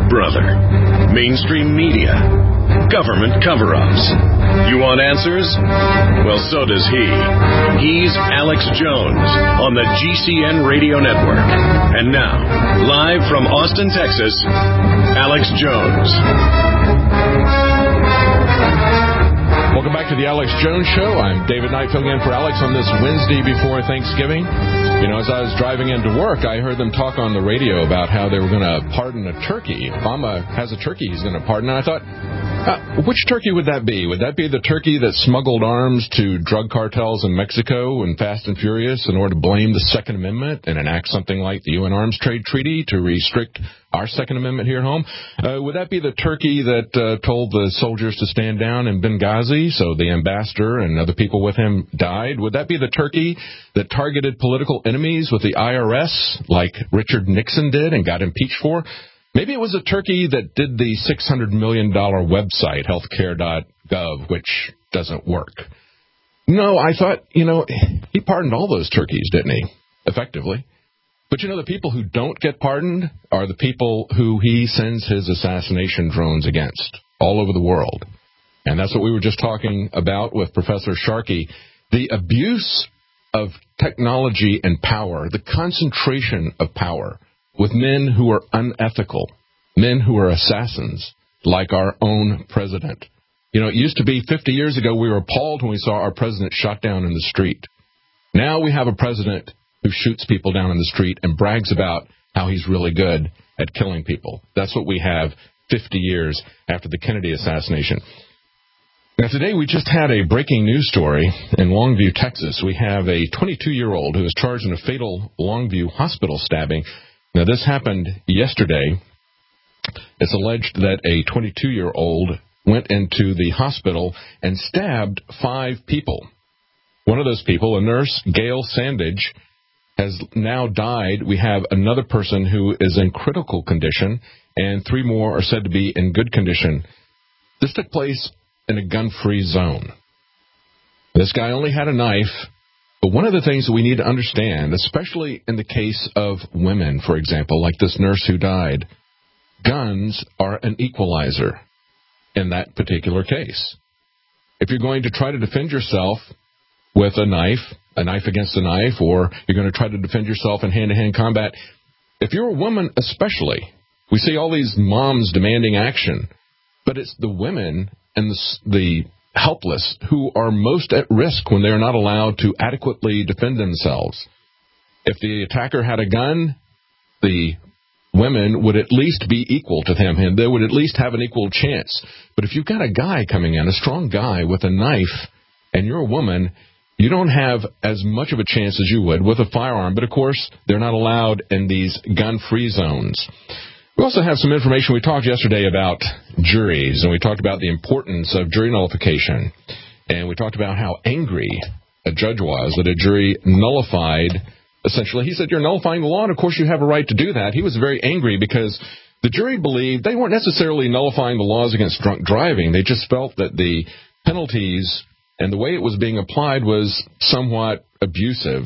brother. Mainstream media. Government cover-ups. You want answers? Well, so does he. He's Alex Jones on the GCN Radio Network. And now, live from Austin, Texas, Alex Jones. Welcome back to the Alex Jones Show. I'm David Knight filling in for Alex on this Wednesday before Thanksgiving. You know, as I was driving into work, I heard them talk on the radio about how they were going to pardon a turkey. Obama has a turkey he's going to pardon. And I thought, which turkey would that be? Would that be the turkey that smuggled arms to drug cartels in Mexico and Fast and Furious in order to blame the Second Amendment and enact something like the UN Arms Trade Treaty to restrict our Second Amendment here at home? Would that be the turkey that told the soldiers to stand down in Benghazi so the ambassador and other people with him died? Would that be the turkey that targeted political enemies with the IRS like Richard Nixon did and got impeached for? Maybe it was a turkey that did the $600 million website, healthcare.gov, which doesn't work. No, I thought, he pardoned all those turkeys, didn't he? Effectively. But the people who don't get pardoned are the people who he sends his assassination drones against all over the world. And that's what we were just talking about with Professor Sharkey. The abuse of technology and power, the concentration of power with men who are unethical, men who are assassins, like our own president. It used to be 50 years ago we were appalled when we saw our president shot down in the street. Now we have a president who shoots people down in the street and brags about how he's really good at killing people. That's what we have 50 years after the Kennedy assassination. Now, today we just had a breaking news story in Longview, Texas. We have a 22-year-old who was charged in a fatal Longview hospital stabbing. Now, this happened yesterday. It's alleged that a 22-year-old went into the hospital and stabbed 5 people. One of those people, a nurse, Gail Sandage, has now died. We have another person who is in critical condition, and 3 more are said to be in good condition. This took place in a gun-free zone. This guy only had a knife. But one of the things that we need to understand, especially in the case of women, for example, like this nurse who died, guns are an equalizer in that particular case. If you're going to try to defend yourself with a knife against a knife, or you're going to try to defend yourself in hand-to-hand combat, if you're a woman especially, we see all these moms demanding action, but it's the women and the helpless who are most at risk when they're not allowed to adequately defend themselves. If the attacker had a gun, the women would at least be equal to him, and they would at least have an equal chance. But if you've got a guy coming in, a strong guy with a knife, and you're a woman, you don't have as much of a chance as you would with a firearm. But, of course, they're not allowed in these gun-free zones. We also have some information. We talked yesterday about juries, and we talked about the importance of jury nullification. And we talked about how angry a judge was that a jury nullified, essentially. He said, you're nullifying the law, and of course you have a right to do that. He was very angry because the jury believed they weren't necessarily nullifying the laws against drunk driving. They just felt that the penalties and the way it was being applied was somewhat abusive.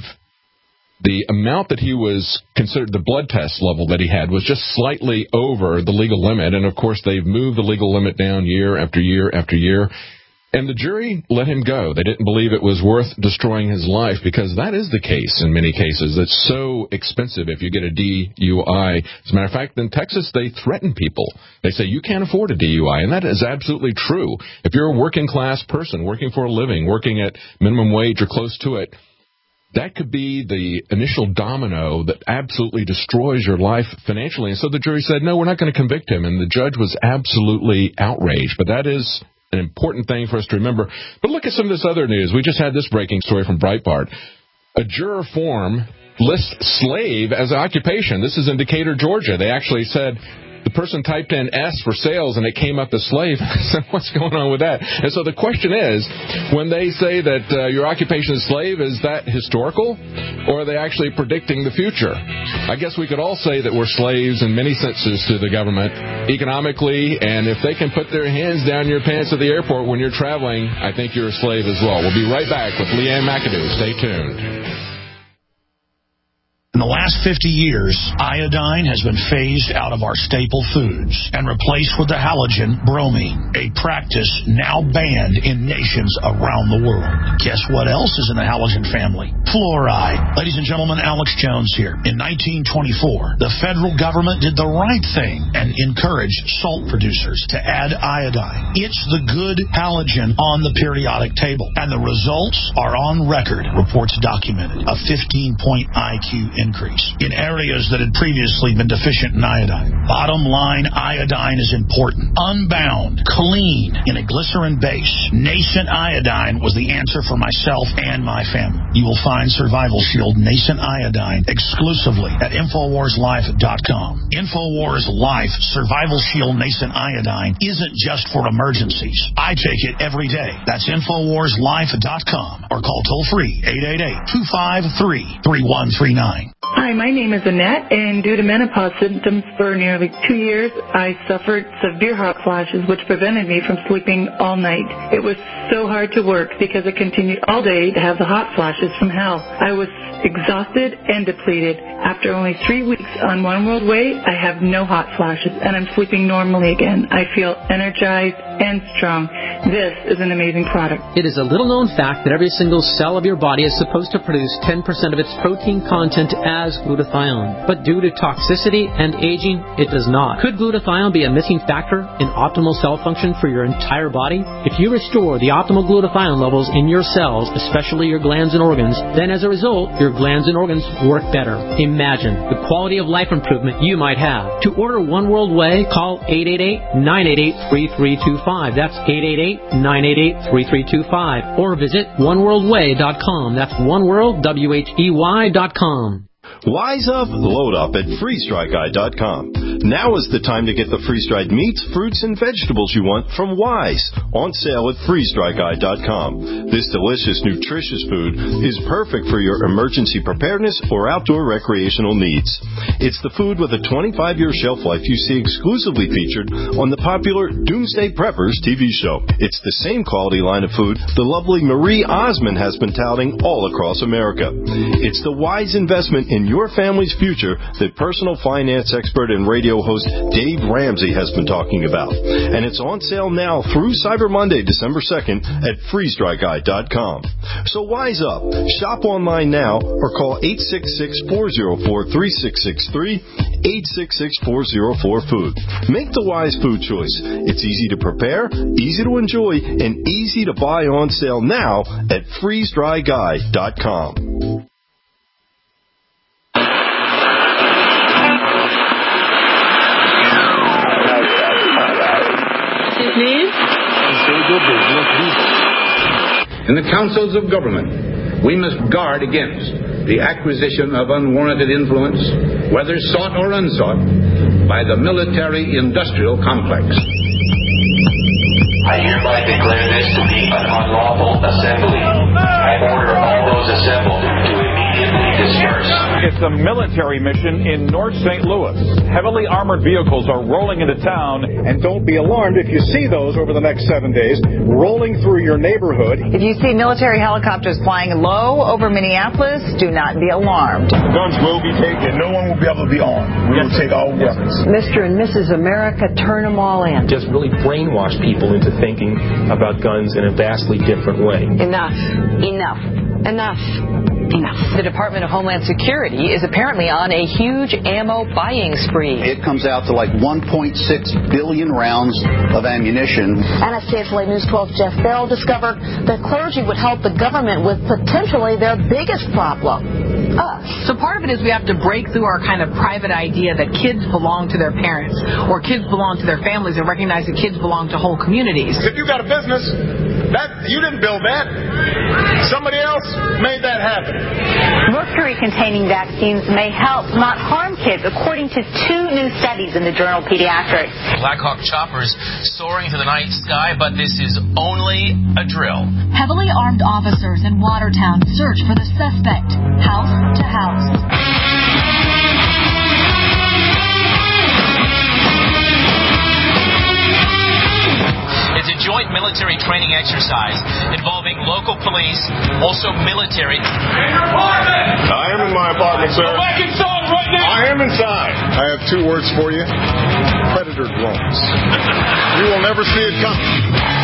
The amount that he was considered, the blood test level that he had, was just slightly over the legal limit. And, of course, they've moved the legal limit down year after year after year. And the jury let him go. They didn't believe it was worth destroying his life, because that is the case in many cases. It's so expensive if you get a DUI. As a matter of fact, in Texas, they threaten people. They say, you can't afford a DUI. And that is absolutely true. If you're a working-class person, working for a living, working at minimum wage or close to it, that could be the initial domino that absolutely destroys your life financially. And so the jury said, no, we're not going to convict him. And the judge was absolutely outraged. But that is an important thing for us to remember. But look at some of this other news. We just had this breaking story from Breitbart. A juror form lists slave as an occupation. This is in Decatur, Georgia. They actually said the person typed in S for sales, and it came up as slave. So what's going on with that? And so the question is, when they say that your occupation is slave, is that historical, or are they actually predicting the future? I guess we could all say that we're slaves in many senses to the government, economically, and if they can put their hands down your pants at the airport when you're traveling, I think you're a slave as well. We'll be right back with Leanne McAdoo. Stay tuned. the last 50 years, iodine has been phased out of our staple foods and replaced with the halogen bromine, a practice now banned in nations around the world. Guess what else is in the halogen family? Fluoride. Ladies and gentlemen, Alex Jones here. In 1924, the federal government did the right thing and encouraged salt producers to add iodine. It's the good halogen on the periodic table, and the results are on record. Reports documented a 15-point IQ increase in areas that had previously been deficient in iodine. Bottom line, iodine is important. Unbound, clean, in a glycerin base. Nascent iodine was the answer for myself and my family. You will find Survival Shield Nascent Iodine exclusively at InfoWarsLife.com. InfoWars Life Survival Shield Nascent Iodine isn't just for emergencies. I take it every day. That's InfoWarsLife.com or call toll-free 888-253-3139. Hi, my name is Annette, and due to menopause symptoms for nearly 2 years, I suffered severe hot flashes, which prevented me from sleeping all night. It was so hard to work because I continued all day to have the hot flashes from hell. I was exhausted and depleted. After only 3 weeks on One World Way, I have no hot flashes, and I'm sleeping normally again. I feel energized and strong. This is an amazing product. It is a little-known fact that every single cell of your body is supposed to produce 10% of its protein content as glutathione. But due to toxicity and aging, it does not. Could glutathione be a missing factor in optimal cell function for your entire body? If you restore the optimal glutathione levels in your cells, especially your glands and organs, then as a result, your glands and organs work better. Imagine the quality of life improvement you might have. To order One World Way, call 888-988-3325. That's 888-988-3325. Or visit oneworldway.com. That's oneworldwhey.com. Wise up, load up at freestrikeeye.com. Now is the time to get the freeze-dried meats, fruits, and vegetables you want from Wise, on sale at freestrikeeye.com. This delicious, nutritious food is perfect for your emergency preparedness or outdoor recreational needs. It's the food with a 25-year shelf life you see exclusively featured on the popular Doomsday Preppers TV show. It's the same quality line of food the lovely Marie Osmond has been touting all across America. It's the wise investment in your family's future that personal finance expert and radio host Dave Ramsey has been talking about. And it's on sale now through Cyber Monday, December 2nd at freestrikeeye.com. So wise up. Shop online now or call 866-404-3663, 866-404-FOOD. Make the wise food choice. It's easy to prepare, easy to enjoy, and easy to buy on sale now at freezedryguy.com. In the councils of government, we must guard against the acquisition of unwarranted influence, whether sought or unsought, by the military-industrial complex. I hereby declare this to be an unlawful assembly. I order all those assembled to immediately disperse. It's a military mission in North St. Louis. Heavily armored vehicles are rolling into town. And don't be alarmed if you see those over the next 7 days rolling through your neighborhood. If you see military helicopters flying low over Minneapolis, do not be alarmed. Guns will be taken. No one will be able to be armed. We will take all weapons. Mr. and Mrs. America, turn them all in. Just really brainwash people into thinking about guns in a vastly different way. Enough. Enough. Enough. Enough. The Department of Homeland Security is apparently on a huge ammo buying spree. It comes out to like 1.6 billion rounds of ammunition. NSTSLA News 12 Jeff Bell discovered that clergy would help the government with potentially their biggest problem, us. So part of it is we have to break through our kind of private idea that kids belong to their parents or kids belong to their families and recognize that kids belong to whole communities. If you got a business, that you didn't build that. Somebody else made that happen. Mercury-containing vaccines may help, not harm kids, according to 2 new studies in the journal Pediatrics. Black Hawk choppers soaring through the night sky, but this is only a drill. Heavily armed officers in Watertown search for the suspect, house to house. It's a joint military training exercise involving having local police, also military. I am in my apartment, sir. Go back inside right now. I am inside. I have 2 words for you. Predator drones. You will never see it coming.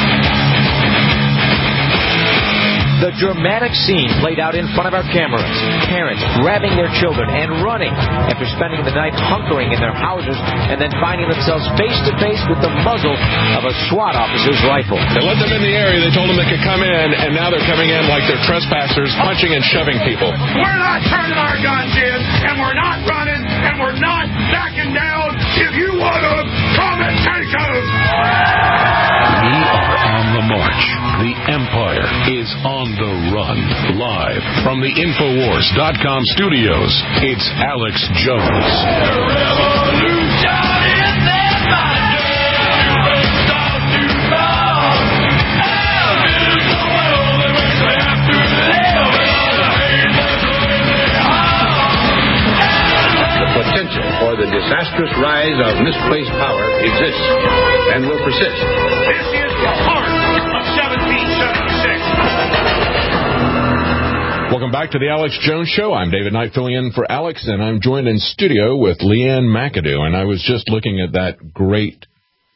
The dramatic scene played out in front of our cameras. Parents grabbing their children and running after spending the night hunkering in their houses and then finding themselves face to face with the muzzle of a SWAT officer's rifle. They let them in the area. They told them they could come in, and now they're coming in like they're trespassers, punching and shoving people. We're not turning our guns in, and we're not running, and we're not backing down. If you want them, come and take them. We are on the march. The Empire is on the run. Live from the Infowars.com studios, it's Alex Jones. The potential for the disastrous rise of misplaced power exists and will persist. This is the heart of 1776. Welcome back to the Alex Jones Show. I'm David Knight filling in for Alex, and I'm joined in studio with Leanne McAdoo. And I was just looking at that great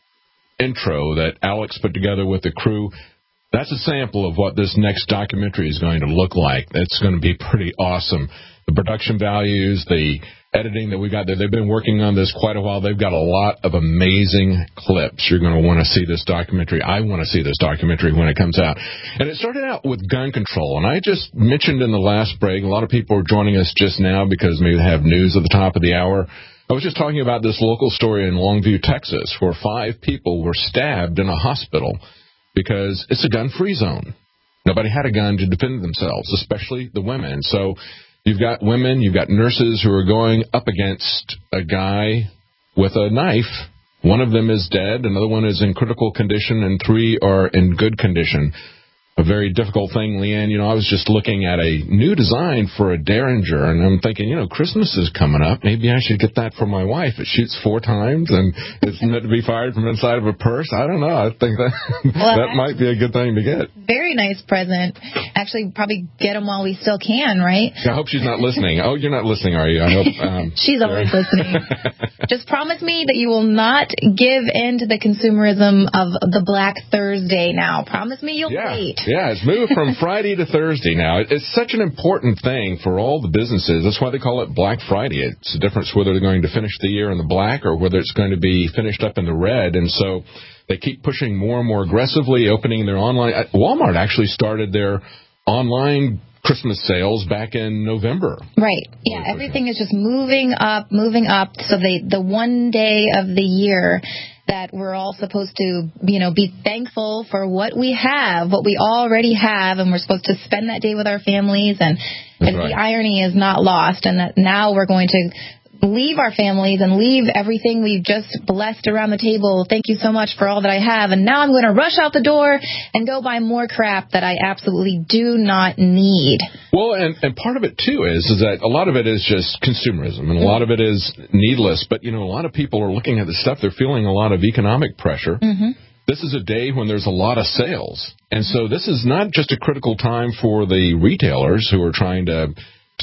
intro that Alex put together with the crew. That's a sample of what this next documentary is going to look like. It's going to be pretty awesome. The production values, the editing that we got there, they've been working on this quite a while. They've got a lot of amazing clips. You're going to want to see this documentary. I want to see this documentary when it comes out. And it started out with gun control. And I just mentioned in the last break, a lot of people are joining us just now because maybe they have news at the top of the hour. I was just talking about this local story in Longview, Texas, where 5 people were stabbed in a hospital because it's a gun-free zone. Nobody had a gun to defend themselves, especially the women. So you've got women, you've got nurses who are going up against a guy with a knife. One of them is dead, another one is in critical condition, and 3 are in good condition. A very difficult thing, Leanne. You know, I was just looking at a new design for a Derringer, and I'm thinking, you know, Christmas is coming up. Maybe I should get that for my wife. It shoots 4 times, and it's meant to be fired from inside of a purse. I don't know. I think that that might be a good thing to get. Very nice present. Actually, probably get them while we still can, right? I hope she's not listening. Oh, you're not listening, are you? I hope. She's always listening. Just promise me that you will not give in to the consumerism of the Black Thursday now. Promise me you'll wait. Yeah, it's moved from Friday to Thursday now. It's such an important thing for all the businesses. That's why they call it Black Friday. It's the difference whether they're going to finish the year in the black or whether it's going to be finished up in the red. And so they keep pushing more and more aggressively, opening their online. Walmart actually started their online Christmas sales back in November. Right. Yeah, everything is just moving up. So the one day of the year that we're all supposed to, be thankful for what we have, what we already have, and we're supposed to spend that day with our families. And the irony is not lost, and that now we're going to leave our families and leave everything we've just blessed around the table. Thank you so much for all that I have. And now I'm going to rush out the door and go buy more crap that I absolutely do not need. Well, and part of it, too, is that a lot of it is just consumerism, and a lot of it is needless. But, a lot of people are looking at this stuff. They're feeling a lot of economic pressure. Mm-hmm. This is a day when there's a lot of sales. And so this is not just a critical time for the retailers who are trying to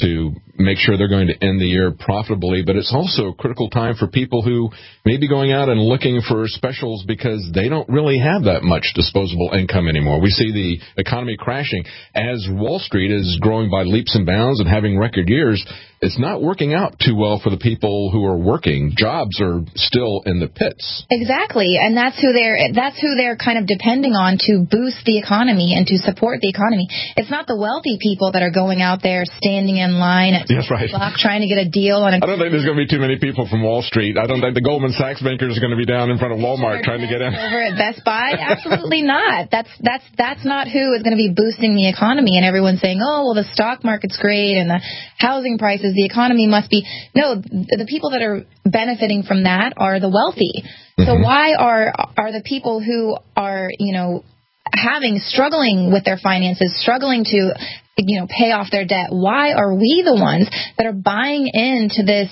make sure they're going to end the year profitably, but it's also a critical time for people who may be going out and looking for specials because they don't really have that much disposable income anymore. We see the economy crashing. As Wall Street is growing by leaps and bounds and having record years, it's not working out too well for the people who are working. Jobs are still in the pits. Exactly, and that's who they're kind of depending on to boost the economy and to support the economy. It's not the wealthy people that are going out there standing in line at 2 o'clock trying to get a deal on. I don't think there's going to be too many people from Wall Street. I don't think the Goldman Sachs bankers are going to be down in front of Walmart trying to get in. Over at Best Buy, absolutely not. That's not who is going to be boosting the economy. And everyone's saying, oh, well, the stock market's great and the housing prices. The economy must be. No, the people that are benefiting from that are the wealthy. Mm-hmm. So why are the people who are, struggling with their finances, struggling to, pay off their debt, why are we the ones that are buying into this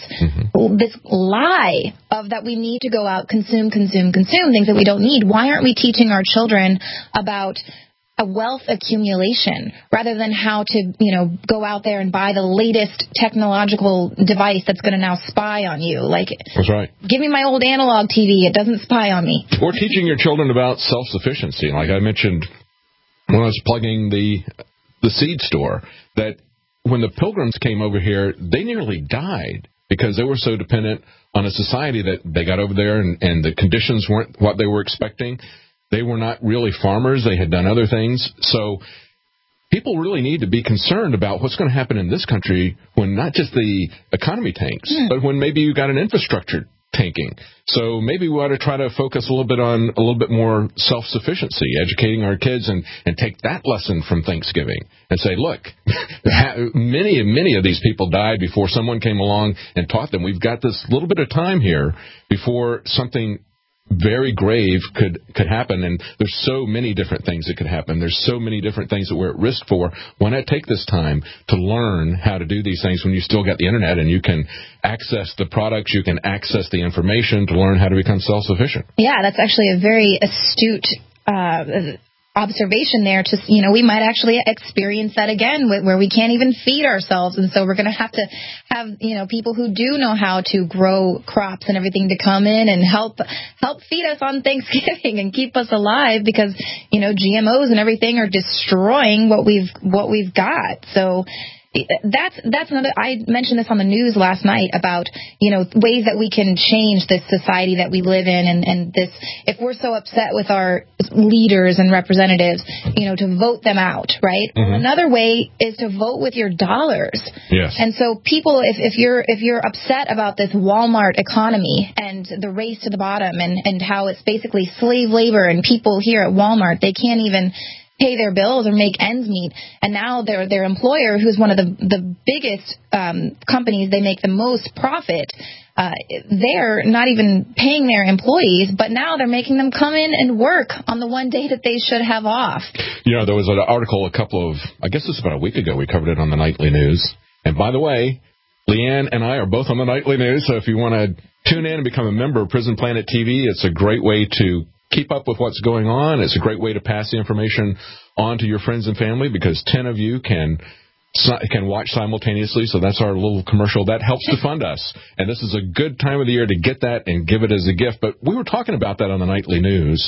lie of that we need to go out, consume things that we don't need? Why aren't we teaching our children about a wealth accumulation rather than how to, go out there and buy the latest technological device that's going to now spy on you. Like, that's right. Give me my old analog TV. It doesn't spy on me. Or teaching your children about self-sufficiency. Like I mentioned when I was plugging the seed store, that when the Pilgrims came over here, they nearly died because they were so dependent on a society that they got over there and the conditions weren't what they were expecting. They were not really farmers. They had done other things. So people really need to be concerned about what's going to happen in this country when not just the economy tanks, but when maybe you got an infrastructure tanking. So maybe we ought to try to focus a little bit more self-sufficiency, educating our kids and take that lesson from Thanksgiving and say, look, many of these people died before someone came along and taught them. We've got this little bit of time here before something very grave could happen, and there's so many different things that could happen. There's so many different things that we're at risk for. Why not take this time to learn how to do these things when you still got the internet and you can access the products, you can access the information to learn how to become self-sufficient? Yeah, that's actually a very astute observation there. Just, we might actually experience that again where we can't even feed ourselves. And so we're going to have people who do know how to grow crops and everything to come in and help feed us on Thanksgiving and keep us alive because, GMOs and everything are destroying what we've got. So that's another. I mentioned this on the news last night about ways that we can change this society that we live in, and this. If we're so upset with our leaders and representatives, to vote them out, right? Mm-hmm. Another way is to vote with your dollars. Yes. And so people, if you're upset about this Walmart economy and the race to the bottom and how it's basically slave labor and people here at Walmart, they can't even pay their bills or make ends meet, and now their employer, who's one of the biggest companies, they make the most profit, they're not even paying their employees, but now they're making them come in and work on the one day that they should have off. There was an article I guess it was about a week ago, we covered it on the Nightly News, and by the way, Leanne and I are both on the Nightly News, so if you want to tune in and become a member of Prison Planet TV, it's a great way to keep up with what's going on. It's a great way to pass the information on to your friends and family because 10 of you can watch simultaneously. So that's our little commercial. That helps to fund us. And this is a good time of the year to get that and give it as a gift. But we were talking about that on the Nightly News,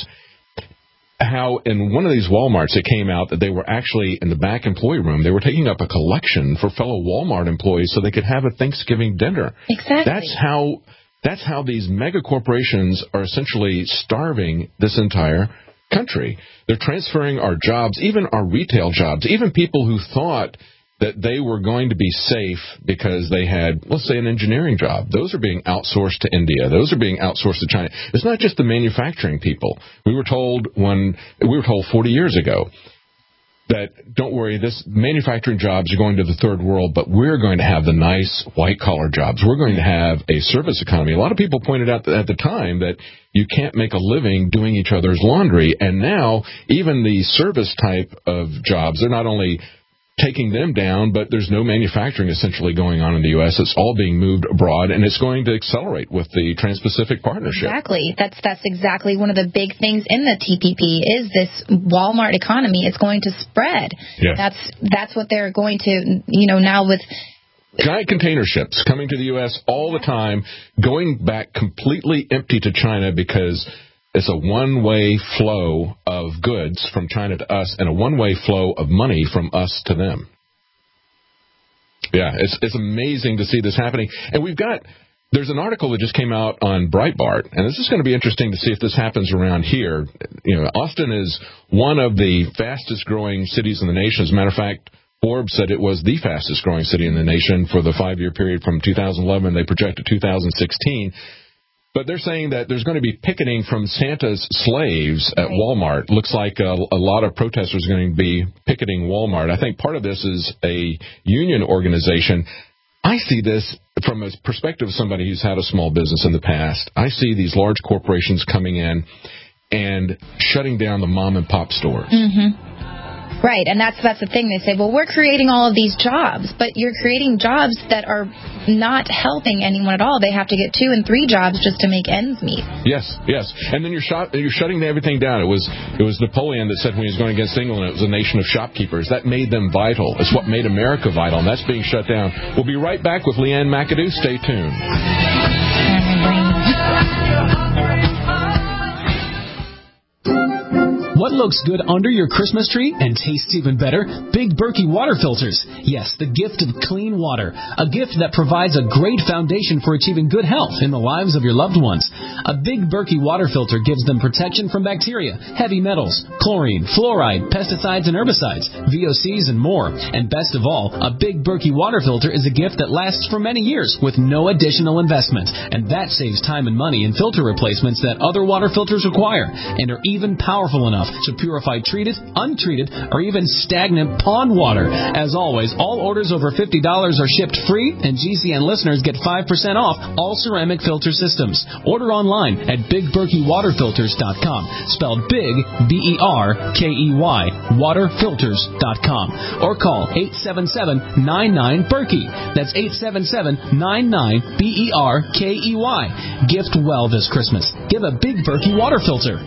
how in one of these Walmarts it came out that they were actually in the back employee room. They were taking up a collection for fellow Walmart employees so they could have a Thanksgiving dinner. Exactly. That's how these mega corporations are essentially starving this entire country. They're transferring our jobs, even our retail jobs, even people who thought that they were going to be safe because they had, let's say, an engineering job. Those are being outsourced to India. Those are being outsourced to China. It's not just the manufacturing people. We were told 40 years ago that, don't worry, this manufacturing jobs are going to the third world, but we're going to have the nice white-collar jobs. We're going to have a service economy. A lot of people pointed out at the time that you can't make a living doing each other's laundry, and now even the service type of jobs, they're not only taking them down, but there's no manufacturing essentially going on in the U.S. It's all being moved abroad, and it's going to accelerate with the Trans-Pacific Partnership. Exactly. That's exactly one of the big things in the TPP is this Walmart economy. It's going to spread. Yeah. That's what they're going to, now with giant container ships coming to the U.S. all the time, going back completely empty to China because it's a one-way flow of goods from China to us and a one-way flow of money from us to them. Yeah, it's amazing to see this happening. And there's an article that just came out on Breitbart, and this is going to be interesting to see if this happens around here. Austin is one of the fastest-growing cities in the nation. As a matter of fact, Forbes said it was the fastest-growing city in the nation for the 5-year period from 2011. They projected 2016. But they're saying that there's going to be picketing from Santa's slaves at Walmart. Looks like a lot of protesters are going to be picketing Walmart. I think part of this is a union organization. I see this from a perspective of somebody who's had a small business in the past. I see these large corporations coming in and shutting down the mom-and-pop stores. Mm-hmm. Right, and that's the thing. They say, well, we're creating all of these jobs, but you're creating jobs that are not helping anyone at all. They have to get 2 and 3 jobs just to make ends meet. Yes. And then you're shutting everything down. It was Napoleon that said when he was going against England, it was a nation of shopkeepers. That made them vital. It's what made America vital, and that's being shut down. We'll be right back with Leanne McAdoo. Stay tuned. What looks good under your Christmas tree and tastes even better? Big Berkey water filters. Yes, the gift of clean water. A gift that provides a great foundation for achieving good health in the lives of your loved ones. A Big Berkey water filter gives them protection from bacteria, heavy metals, chlorine, fluoride, pesticides and herbicides, VOCs and more. And best of all, a Big Berkey water filter is a gift that lasts for many years with no additional investment. And that saves time and money in filter replacements that other water filters require and are even powerful enough to purify treated, untreated, or even stagnant pond water. As always, all orders over $50 are shipped free, and GCN listeners get 5% off all ceramic filter systems. Order online at BigBerkeyWaterFilters.com, spelled Big, B-E-R-K-E-Y, waterfilters.com, or call 877-99-BERKEY. That's 877-99-BERKEY. Gift well this Christmas. Give a Big Berkey water filter.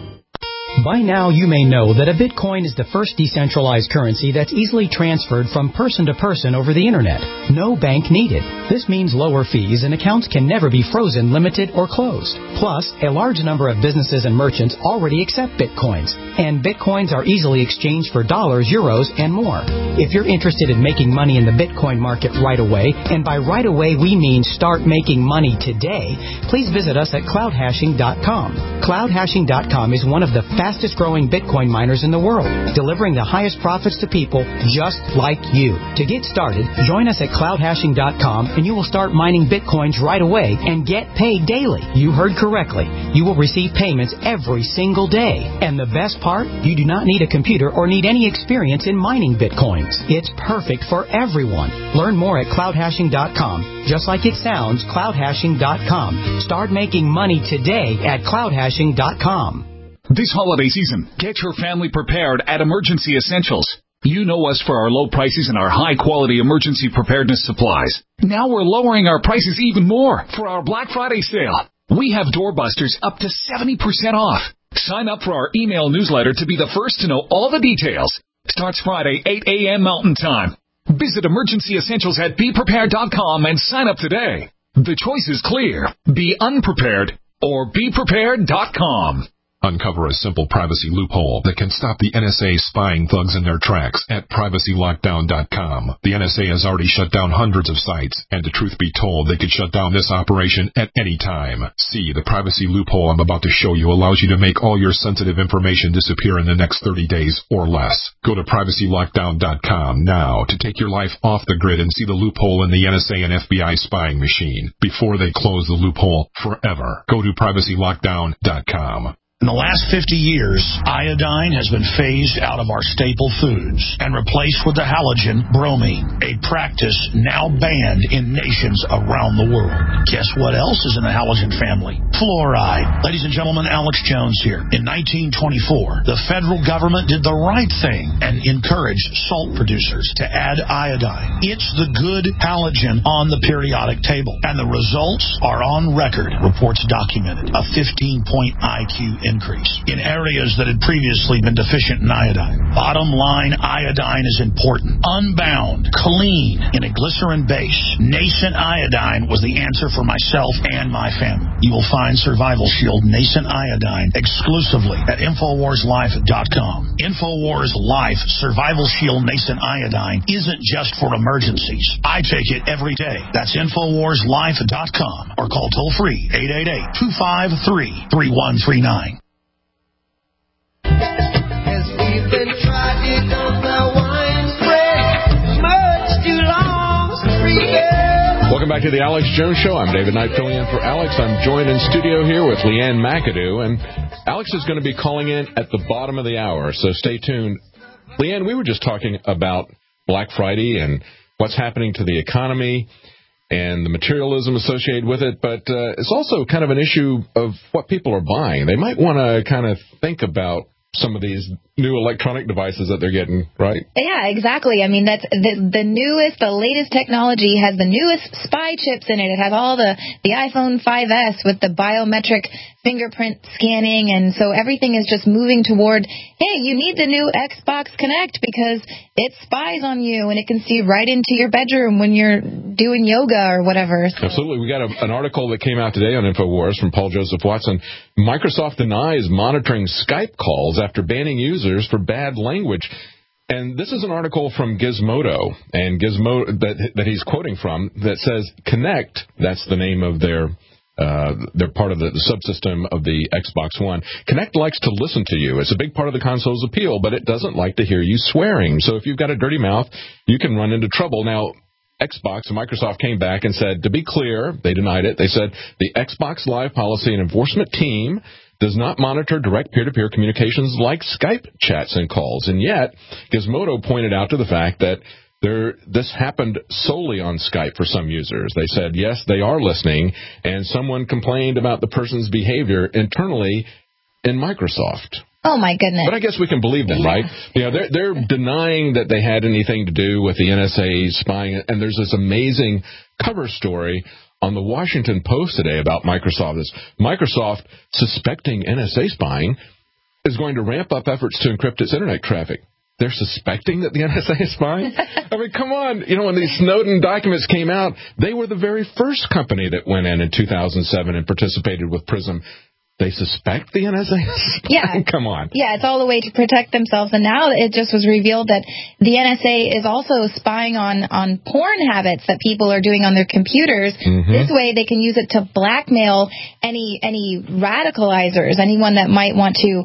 By now, you may know that a Bitcoin is the first decentralized currency that's easily transferred from person to person over the Internet. No bank needed. This means lower fees and accounts can never be frozen, limited, or closed. Plus, a large number of businesses and merchants already accept Bitcoins. And Bitcoins are easily exchanged for dollars, euros, and more. If you're interested in making money in the Bitcoin market right away, and by right away we mean start making money today, please visit us at cloudhashing.com. Cloudhashing.com is one of the fastest growing Bitcoin miners in the world, delivering the highest profits to people just like you. To get started, join us at cloudhashing.com and you will start mining Bitcoins right away and get paid daily. You heard correctly. You will receive payments every single day. And the best part, you do not need a computer or need any experience in mining Bitcoins. It's perfect for everyone. Learn more at cloudhashing.com. Just like it sounds, cloudhashing.com. Start making money today at cloudhashing.com. This holiday season, get your family prepared at Emergency Essentials. You know us for our low prices and our high-quality emergency preparedness supplies. Now we're lowering our prices even more for our Black Friday sale. We have doorbusters up to 70% off. Sign up for our email newsletter to be the first to know all the details. Starts Friday, 8 a.m. Mountain Time. Visit Emergency Essentials at BePrepared.com and sign up today. The choice is clear. Be unprepared or BePrepared.com. Uncover a simple privacy loophole that can stop the NSA spying thugs in their tracks at privacylockdown.com. The NSA has already shut down hundreds of sites, and the truth be told, they could shut down this operation at any time. See, the privacy loophole I'm about to show you allows you to make all your sensitive information disappear in the next 30 days or less. Go to privacylockdown.com now to take your life off the grid and see the loophole in the NSA and FBI spying machine before they close the loophole forever. Go to privacylockdown.com. In the last 50 years, iodine has been phased out of our staple foods and replaced with the halogen bromine, a practice now banned in nations around the world. Guess what else is in the halogen family? Fluoride. Ladies and gentlemen, Alex Jones here. In 1924, the federal government did the right thing and encouraged salt producers to add iodine. It's the good halogen on the periodic table, and the results are on record. Reports documented a 15-point IQ increase in areas that had previously been deficient in iodine. Bottom line, iodine is important. Unbound, clean, in a glycerin base, nascent iodine was the answer for myself and my family. You will find Survival Shield Nascent Iodine exclusively at InfoWarsLife.com. InfoWars Life Survival Shield Nascent Iodine isn't just for emergencies. I take it every day. That's InfoWarsLife.com or call toll-free 888-253-3139. Welcome back to the Alex Jones Show. I'm David Knight filling in for Alex. I'm joined in studio here with Leanne McAdoo, and Alex is going to be calling in at the bottom of the hour, so stay tuned. Leanne, we were just talking about Black Friday and what's happening to the economy and the materialism associated with it, but it's also kind of an issue of what people are buying. They might want to kind of think about some of these, new electronic devices that they're getting, right? Yeah, exactly. I mean, that's the newest, the latest technology has the newest spy chips in it. It has all the iPhone 5S with the biometric fingerprint scanning, and so everything is just moving toward, hey, you need the new Xbox Connect because it spies on you and it can see right into your bedroom when you're doing yoga or whatever. So. Absolutely. We got an article that came out today on InfoWars from Paul Joseph Watson. Microsoft denies monitoring Skype calls after banning users for bad language. And this is an article from Gizmodo, and Gizmodo that he's quoting from, that says Kinect, that's the name of they're part of the subsystem of the Xbox One. Kinect likes to listen to you. It's a big part of the console's appeal, but it doesn't like to hear you swearing. So if you've got a dirty mouth, you can run into trouble. Now, Xbox and Microsoft came back and said, to be clear, they denied it. They said the Xbox Live Policy and Enforcement Team does not monitor direct peer-to-peer communications like Skype chats and calls. And yet, Gizmodo pointed out to the fact that this happened solely on Skype for some users. They said, yes, they are listening, and someone complained about the person's behavior internally in Microsoft. Oh, my goodness. But I guess we can believe them, right? You know, they're denying that they had anything to do with the NSA spying, and there's this amazing cover story on the Washington Post today about Microsoft. This Microsoft, suspecting NSA spying, is going to ramp up efforts to encrypt its internet traffic. They're suspecting that the NSA is spying? I mean, come on. You know, when these Snowden documents came out, they were the very first company that went in 2007 and participated with PRISM. They suspect the NSA is spying? Come on. Yeah, it's all the way to protect themselves. And now it just was revealed that the NSA is also spying on porn habits that people are doing on their computers. Mm-hmm. This way they can use it to blackmail any radicalizers, anyone that might want to,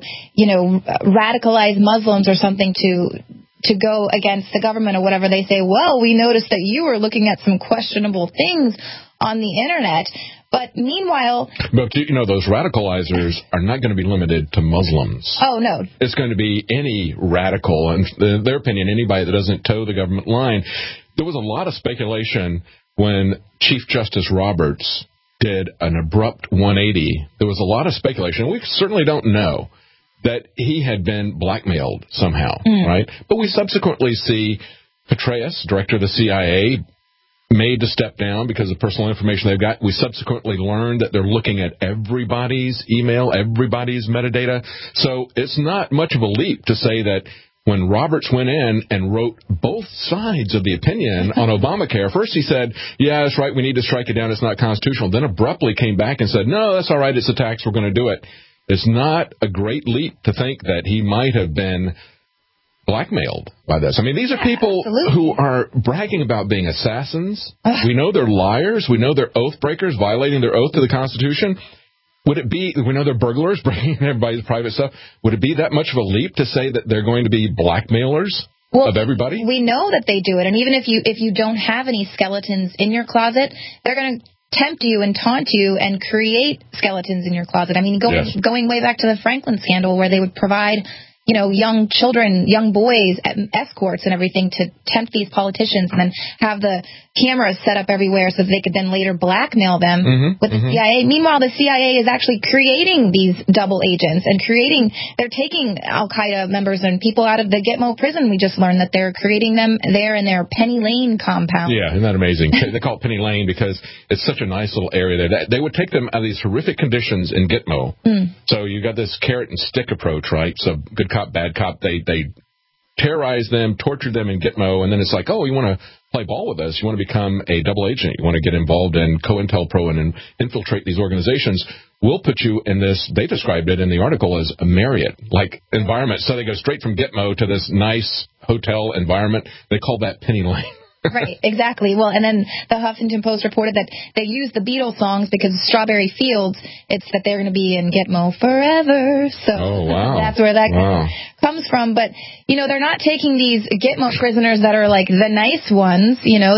radicalize Muslims or something to go against the government or whatever. They say, well, we noticed that you were looking at some questionable things on the Internet. But meanwhile... But, those radicalizers are not going to be limited to Muslims. Oh, no. It's going to be any radical, and in their opinion, anybody that doesn't toe the government line. There was a lot of speculation when Chief Justice Roberts did an abrupt 180. There was a lot of speculation. We certainly don't know that he had been blackmailed somehow, right? But we subsequently see Petraeus, director of the CIA, made to step down because of personal information they've got. We subsequently learned that they're looking at everybody's email, everybody's metadata. So it's not much of a leap to say that when Roberts went in and wrote both sides of the opinion on Obamacare, first he said, yeah, that's right, we need to strike it down, it's not constitutional. Then abruptly came back and said, no, that's all right, it's a tax, we're going to do it. It's not a great leap to think that he might have been blackmailed by this. I mean, these are people who are bragging about being assassins. We know they're liars. We know they're oath breakers, violating their oath to the Constitution. Would it be, we know they're burglars, breaking everybody's private stuff. Would it be that much of a leap to say that they're going to be blackmailers of everybody? We know that they do it. And even if you don't have any skeletons in your closet, they're going to tempt you and taunt you and create skeletons in your closet. I mean, going way back to the Franklin scandal where they would provide young children, young boys, escorts and everything to tempt these politicians and then have the cameras set up everywhere so they could then later blackmail them with the CIA. Meanwhile, the CIA is actually creating these double agents and they're taking Al-Qaeda members and people out of the Gitmo prison. We just learned that they're creating them there in their Penny Lane compound. Yeah, isn't that amazing? They call it Penny Lane because it's such a nice little area there. They would take them out of these horrific conditions in Gitmo. So you got this carrot and stick approach, right? So good cop, bad cop. They terrorize them, torture them in Gitmo, and then it's like, oh, you want to play ball with us? You want to become a double agent? You want to get involved in COINTELPRO and infiltrate these organizations? We'll put you in this, they described it in the article as a Marriott-like environment. So they go straight from Gitmo to this nice hotel environment. They call that Penny Lane. Right, exactly. Well, and then the Huffington Post reported that they used the Beatles songs because Strawberry Fields, it's that they're going to be in Gitmo forever. So that's where that comes from. But, they're not taking these Gitmo prisoners that are like the nice ones,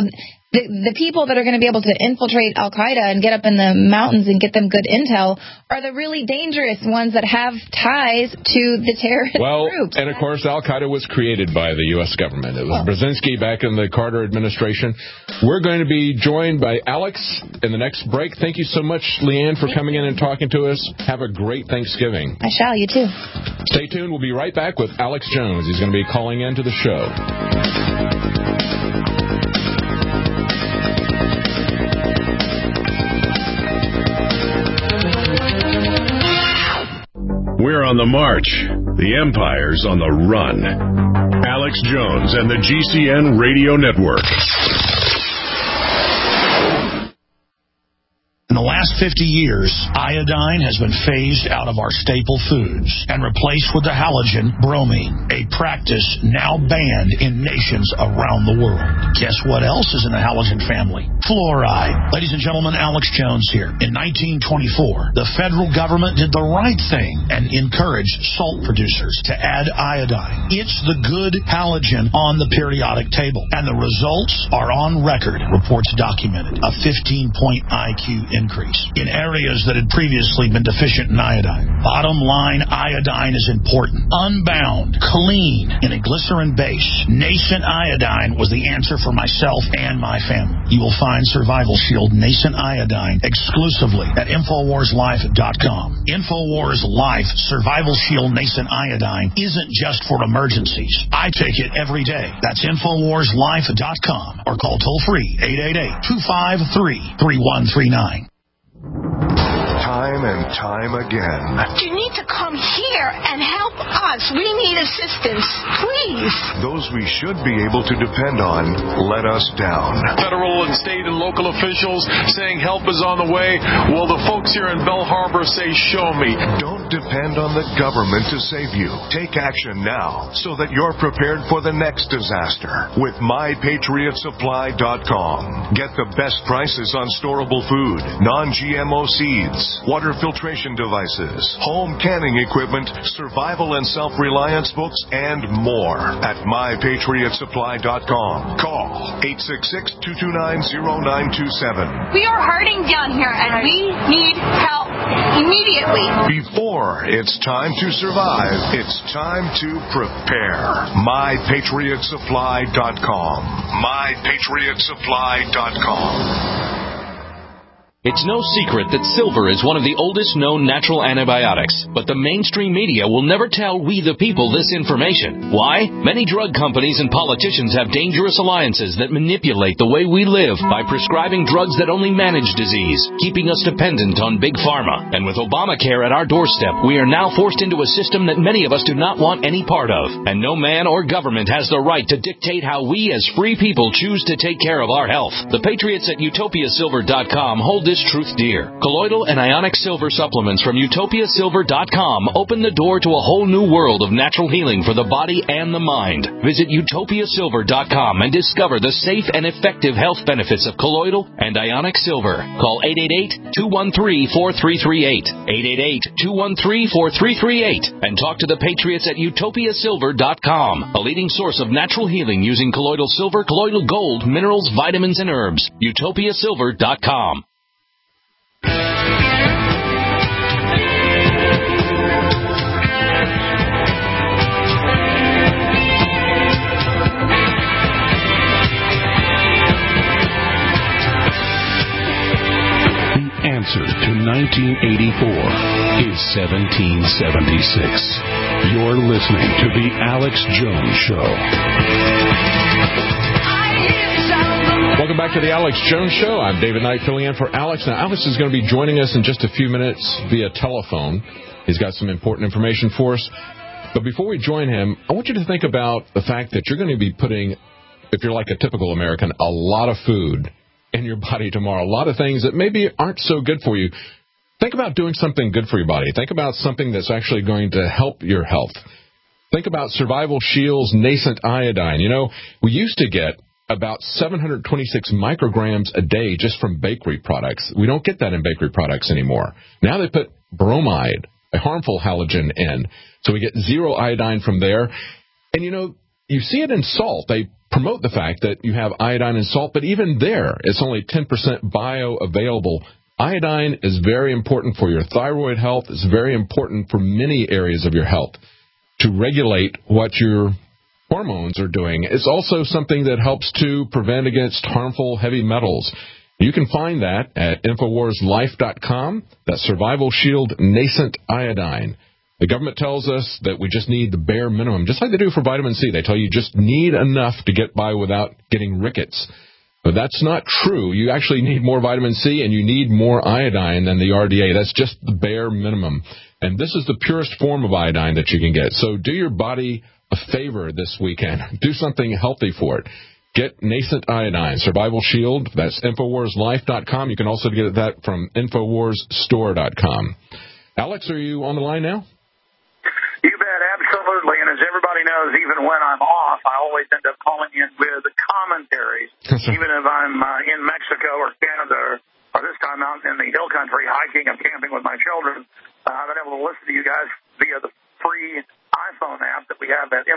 The people that are going to be able to infiltrate Al-Qaeda and get up in the mountains and get them good intel are the really dangerous ones that have ties to the terrorist groups. And, of course, Al-Qaeda was created by the U.S. government. It was Brzezinski back in the Carter administration. We're going to be joined by Alex in the next break. Thank you so much, Leanne, for coming in and talking to us. Have a great Thanksgiving. I shall. You too. Stay tuned. We'll be right back with Alex Jones. He's going to be calling into the show. We're on the march. The empire's on the run. Alex Jones and the GCN Radio Network. In the last 50 years, iodine has been phased out of our staple foods and replaced with the halogen bromine, a practice now banned in nations around the world. Guess what else is in the halogen family? Fluoride. Ladies and gentlemen, Alex Jones here. In 1924, the federal government did the right thing and encouraged salt producers to add iodine. It's the good halogen on the periodic table, and the results are on record, reports documented. A 15-point IQ increase in areas that had previously been deficient in iodine. Bottom line, iodine is important. Unbound, clean, in a glycerin base, nascent iodine was the answer for myself and my family. You will find Survival Shield Nascent Iodine exclusively at InfoWarsLife.com. InfoWars Life Survival Shield Nascent Iodine isn't just for emergencies. I take it every day. That's InfoWarsLife.com or call toll-free 888-253-3139. Time and time again. You need to come here and help us. We need assistance, please. Those we should be able to depend on let us down. Federal and state and local officials saying help is on the way. Well, the folks here in Belle Harbor say, show me. Don't depend on the government to save you. Take action now so that you're prepared for the next disaster with MyPatriotSupply.com. Get the best prices on storable food, non-GMO seeds, water filtration devices, home canning equipment, survival and self-reliance books, and more at MyPatriotSupply.com. Call 866-229-0927. We are hurting down here, and we need help immediately. Before it's time to survive, it's time to prepare. MyPatriotSupply.com. MyPatriotSupply.com. It's no secret that silver is one of the oldest known natural antibiotics, but the mainstream media will never tell we the people this information. Why? Many drug companies and politicians have dangerous alliances that manipulate the way we live by prescribing drugs that only manage disease, keeping us dependent on big pharma. And with Obamacare at our doorstep, we are now forced into a system that many of us do not want any part of. And no man or government has the right to dictate how we as free people choose to take care of our health. The patriots at UtopiaSilver.com hold this truth dear. Colloidal and ionic silver supplements from UtopiaSilver.com open the door to a whole new world of natural healing for the body and the mind. Visit UtopiaSilver.com and discover the safe and effective health benefits of colloidal and ionic silver. Call 888-213-4338. 888-213-4338 and talk to the patriots at UtopiaSilver.com, a leading source of natural healing using colloidal silver, colloidal gold, minerals, vitamins, and herbs. UtopiaSilver.com. Answer to 1984 is 1776. You're listening to The Alex Jones Show. Welcome back to The Alex Jones Show. I'm David Knight filling in for Alex. Now, Alex is going to be joining us in just a few minutes via telephone. He's got some important information for us. But before we join him, I want you to think about the fact that you're going to be putting, if you're like a typical American, a lot of food in your body tomorrow. A lot of things that maybe aren't so good for you. Think about doing something good for your body. Think about something that's actually going to help your health. Think about Survival Shield's Nascent Iodine. You know, we used to get about 726 micrograms a day just from bakery products. We don't get that in bakery products anymore. Now they put bromide, a harmful halogen, in. So we get zero iodine from there. And, you know, you see it in salt. They promote the fact that you have iodine in salt, but even there, it's only 10% bioavailable. Iodine is very important for your thyroid health. It's very important for many areas of your health to regulate what your hormones are doing. It's also something that helps to prevent against harmful heavy metals. You can find that at InfoWarsLife.com. That's Survival Shield Nascent Iodine. The government tells us that we just need the bare minimum, just like they do for vitamin C. They tell you just need enough to get by without getting rickets. But that's not true. You actually need more vitamin C and you need more iodine than the RDA. That's just the bare minimum. And this is the purest form of iodine that you can get. So do your body a favor this weekend. Do something healthy for it. Get Nascent Iodine, Survival Shield. That's InfoWarsLife.com. You can also get that from InfoWarsStore.com. Alex, are you on the line now? You bet, absolutely. And as everybody knows, even when I'm off, I always end up calling in with commentaries, even if I'm in Mexico or Canada or this time out in the hill country hiking and camping with my children. I've been able to listen to you guys via the free iPhone app that we have at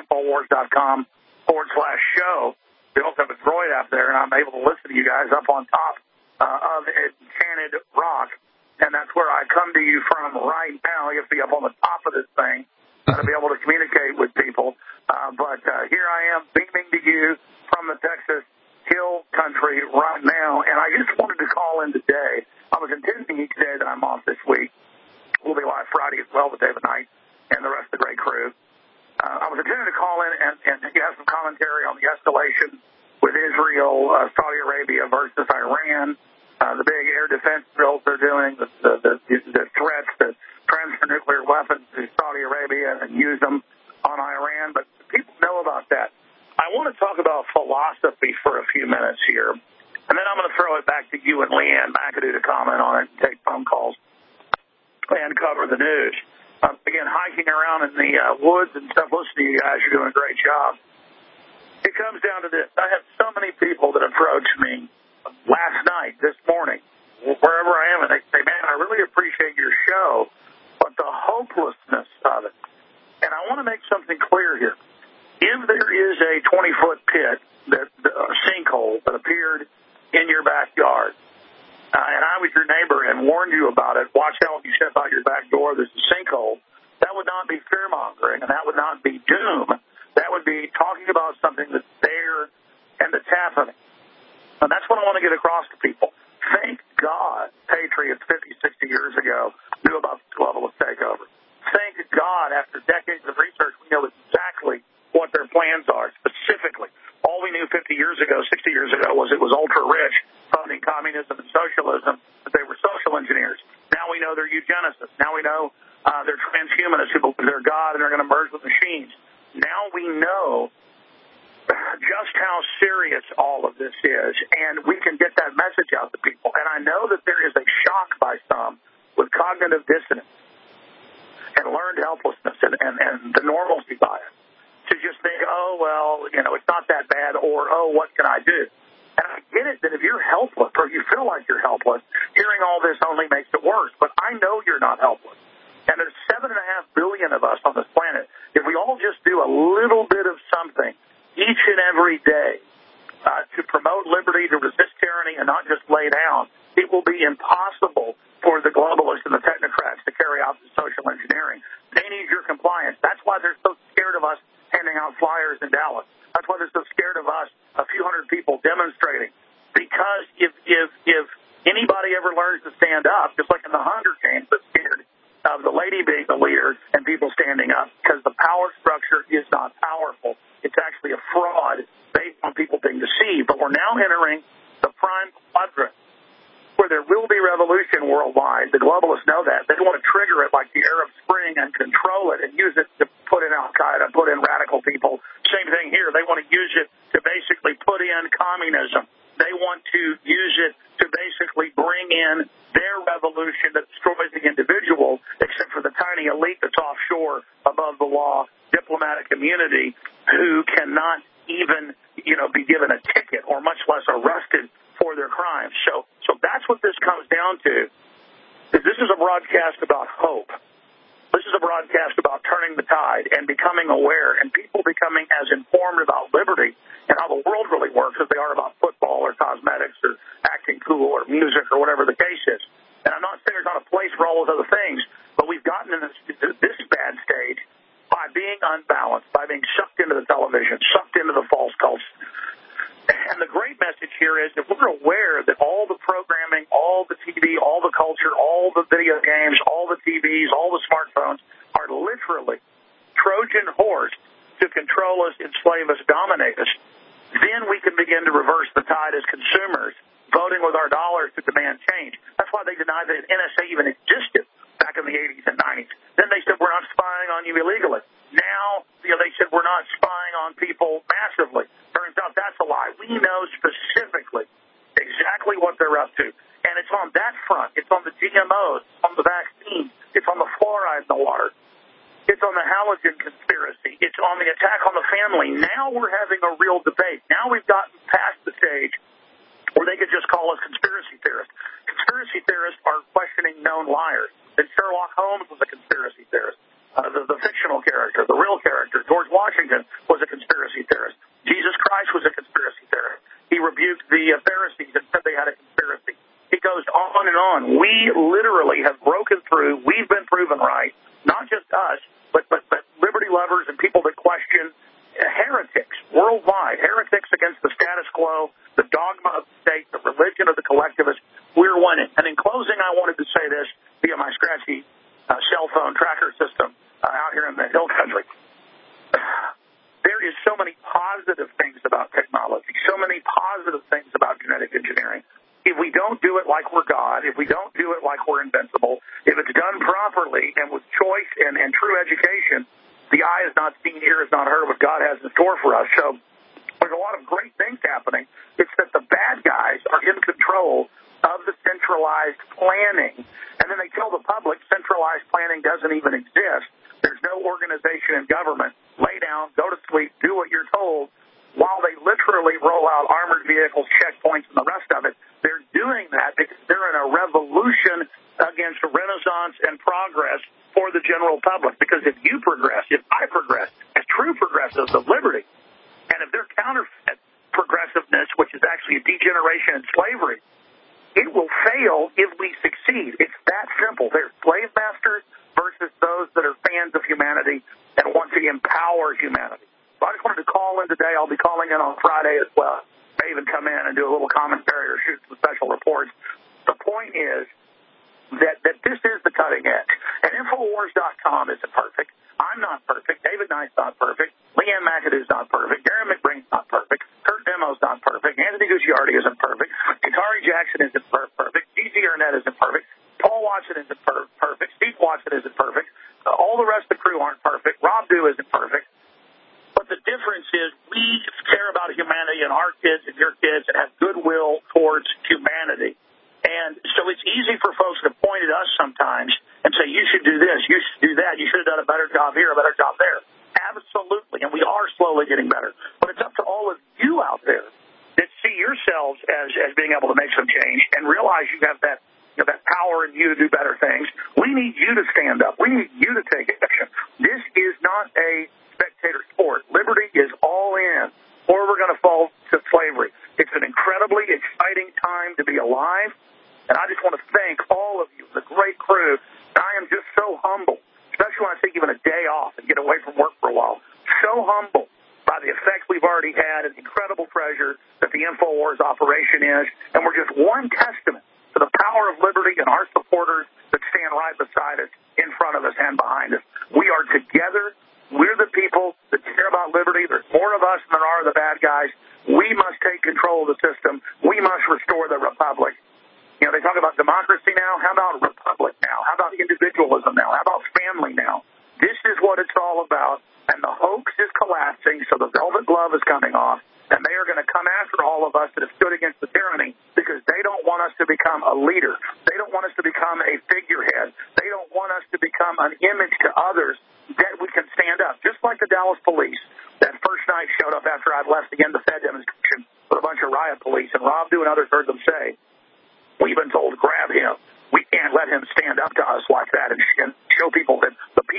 Infowars.com/show. We also have a Droid app there, and I'm able to listen to you guys up on top of Enchanted Rock. And that's where I come to you from right now. You have to be up on the top of this thing to be able to communicate with people. But here I am beaming to you from the Texas Hill Country right now. And I just wanted to call in today. I was intending each day that I'm off this week. We'll be live Friday as well with David Knight and the rest of the great crew. I was intending to call in and have some commentary on the escalation with Israel, Saudi Arabia versus Iran, the big air defense drills they're doing, the threats to transfer nuclear weapons to Saudi Arabia and use them on Iran. But people know about that. I want to talk about philosophy for a few minutes here, and then I'm going to throw it back to you and Leanne McAdoo to comment on it and take phone calls and cover the news. Again, hiking around in the woods and stuff, listening to you guys, you're doing a great job. It comes down to this. I have so many people that approach me last night, this morning, wherever I am, and they say, man, I really appreciate your show, but the hopelessness of it. And I want to make something clear here. If there is a 20-foot pit, a sinkhole that appeared in your backyard, and I was your neighbor and warned you about it, watch out when you step out your back door, there's a sinkhole, that would not be fear-mongering, and that would not be doom. That would be talking about something that's there and that's happening. And that's what I want to get across to people. Thank God patriots 50, 60 years ago knew about the globalist takeover. Thank God after decades of research, we know exactly what their plans are, specifically. All we knew 50 years ago, 60 years ago, was it was ultra-rich, funding communism and socialism, that they were social engineers. Now we know they're eugenicists. Now we know they're transhumanists who believe they're God and they're going to merge with machines. Now we know just how serious all of this is, and we can get that message out to people. And I know that there is a shock by some with cognitive dissonance and learned helplessness and the normalcy bias to just think, oh, well, it's not that bad, or, oh, what can I do? And I get it that if you're helpless or you feel like you're helpless, hearing all this only makes it worse. But I know you're not helpless. And there's 7.5 billion of us on this planet. If we all just do a little bit of something each and every day to promote liberty, to resist tyranny, and not just lay down, it will be impossible for the globalists and the technocrats to carry out the social engineering. They need your compliance. That's why they're so scared of us handing out flyers in Dallas. That's why they're so scared of us, a few hundred people demonstrating. Because if anybody ever learns to stand up, just like in the Hunger Games, they're scared of the lady being the leader and people standing up, because the power structure is not powerful. It's actually a fraud based on people being deceived. But we're now entering the prime quadrant where there will be revolution worldwide. The globalists know that. They want to trigger it like the Arab Spring and control it and use it to put in Al-Qaeda, put in radical people. Same thing here. They want to use it to basically put in communism. They want to use it to basically bring in their revolution that destroys the individual, except for the tiny elite that's offshore above the law, diplomatic immunity, who cannot even, be given a ticket or much less arrested for their crimes. So that's what this comes down to. This is a broadcast about hope. This is a broadcast about turning the tide and becoming aware and people becoming as informed about liberty and how the world really works as they are about football or cosmetics or acting cool or music or whatever the case is. And I'm not saying there's not a place for all those other things, but we've gotten in this bad stage by being unbalanced, by being sucked into the television, sucked into the false cults. And the great message here is that we're aware that all the programming, all the TV, all the culture, all the video games, all the TVs, all the smartphones are literally Trojan horse to control us, enslave us, dominate us. Then we can begin to reverse the tide as consumers, voting with our dollars to demand change. That's why they denied that NSA even existed back in the 80s and 90s. Then they said, we're not spying on you illegally. Now, they said we're not spying on people massively. Turns out that's a lie. We know specifically exactly what they're up to. And it's on that front. It's on the GMOs, on the vaccine. It's on the fluoride in the water. It's on the halogen conspiracy. It's on the attack on the family. Now we're having a real debate. Now we've gotten past the stage where they could just call us conspiracy theorists. Conspiracy theorists are questioning known liars. And Sherlock Holmes was a conspiracy theorist. The fictional character, the real character, George Washington, was a conspiracy theorist. Jesus Christ was a conspiracy theorist. He rebuked the Pharisees and said they had a conspiracy. It goes on and on. We literally have broken through. We've been proven right. Not just us, but liberty lovers and people that question heretics worldwide, heretics against the status quo, the dogma of the state, the religion of the collectivists. We're winning. And in closing, I wanted to say this via my scratchy cell phone tracker system out here in the hill country. There is so many positive things about technology, so many positive things about genetic engineering. If we don't do it like we're God, if we don't do it like we're invincible, if it's done properly and with choice and true education, the eye is not seen, ear is not heard what God has in store for us. So there's a lot of great things happening. It's that the bad guys are in control of the centralized planning. And then they tell the public centralized planning doesn't even exist. There's no organization in government. Lay down, go to sleep, do what you're told, while they literally roll out armored vehicles, checkpoints, and the rest of it. They're doing that because they're in a revolution against Renaissance and progress for the general public. Because if you progress, if I progress, as true progressives of liberty, and if they're counterfeit progressiveness, which is actually a degeneration and slavery, it will fail if we succeed. It's that simple. They're slave masters versus those that are fans of humanity and want to empower humanity. So I just wanted to call in today. I'll be calling in on Friday as well. May even come in and do a little commentary or shoot some special reports. The point is that this is the cutting edge. And Infowars.com isn't perfect. I'm not perfect. David Knight's not perfect. Leanne McAdoo's not perfect. Darren McBrain's not perfect. Kurt Demo's not perfect. Anthony Gucciardi isn't perfect. Katari Jackson isn't perfect. Gigi Arnett isn't perfect. Paul Watson isn't perfect. Steve Watson isn't perfect. All the rest of the crew aren't perfect. Rob Dew isn't perfect. But the difference is we care about humanity and our kids and your kids and have goodwill towards humanity. And so it's easy for folks to point at us sometimes and say, you should do this, you should do that, you should have done a better job here, a better job there. Absolutely, and we are slowly getting better. But it's up to all of you out there that see yourselves as being able to make some change and realize you have that power in you to do better things. We need you to stand up. We need you to take action. This is not a spectator sport. Liberty is all in, or we're going to fall to slavery. It's an incredibly exciting time to be alive. And I just want to thank all of you, the great crew. I am just so humble, especially when I take even a day off and get away from work for a while. So humble by the effect we've already had and the incredible treasure that the InfoWars operation is. And we're just one testament to the power of liberty and our supporters that stand right beside us, in front of us, and behind us. We are together. We're the people that care about liberty. There's more of us than there are the bad guys. We must take control of the system. We must restore the republic. They talk about democracy now. How about republic now? How about individualism now? How about family now? This is what it's all about. And the hoax is collapsing, so the velvet glove is coming off. And they are going to come after all of us that have stood against the tyranny because they don't want us to become a leader. They don't want us to become a figurehead. They don't want us to become an image to others that we can stand up. Just like the Dallas police that first night showed up after I'd left the end of the Fed demonstration with a bunch of riot police. And Rob Dew and others heard them say, we've been told to grab him. We can't let him stand up to us like that and show people that the